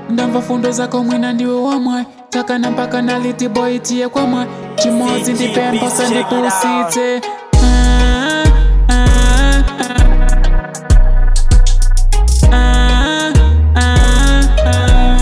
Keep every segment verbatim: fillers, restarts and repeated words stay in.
ndamva fundo zako mwina ndiwe wamwe takana mpaka naliti boy tiye kwamwe chimozi ndipemposa ndipusite ah, ah, ah, ah, ah, ah.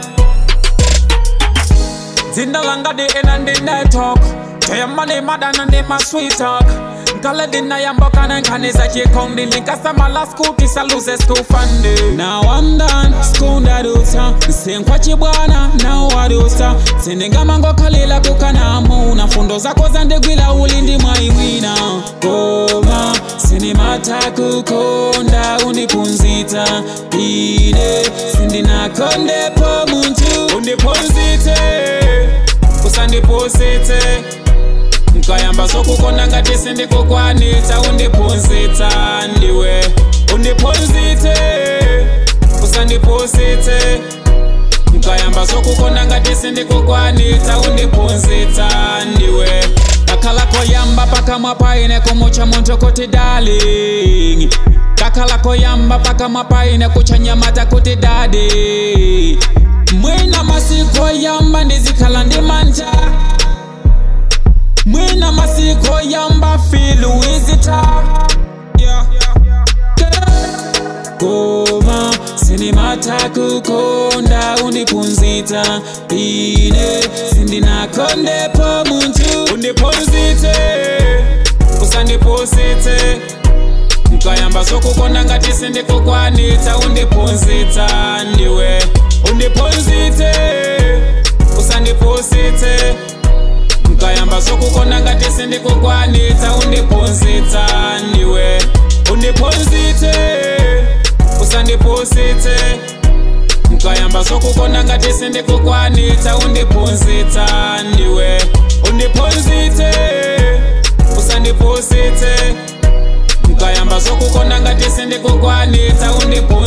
Zinda langa di ina ndi network Taya money madana ndi ma sweet talk Nkale dina ya mboka na nkaniza kikondi Linkasa mala school kisa lose school funding. Now I'm done, school ndadusa Nsenkwa chibwana, now wadusa Sindinga mango kalila kukana muna Fundo zako zandegwila ulindi maiwina Koma, sinimata kukonda unipunzita Ine, sindina konde po muntu Unipunzite, kusandipusite Nkayamba sokukonda ngati sindikukwanitsa undiphunzitsa ndiwe undiphunzitse usandipusitse Nkayamba sokukonda ngati sindikukwanitsa undiphunzitsa ndiwe Kakhala koyamba pakamwa paine kumucha muntu kuti darling Kakhala koyamba pakamwa paine kucha nyamata kuti daddy Mwina masiko yamba ndizikhala ndimanja Mwina masiko yamba feel wizita yeah. Koma sinimata kukonda unipunzita Ine sindina konde po muntu Undipunzite usandipusite Nkayamba sokukonda ngati sindikukwanitsa undipunzita ndiwe Undipunzite usandipusite Nkayamba sokukonda ngati sindikukwanitsa undipunzitsa ndiwe undipunzite usandipusite Nkayamba sokukonda ngati sindikukwanitsa undipunzitsa ndiwe undipunzite usandipusite Nkayamba sokukonda ngati sindikukwanitsa undipunzitsa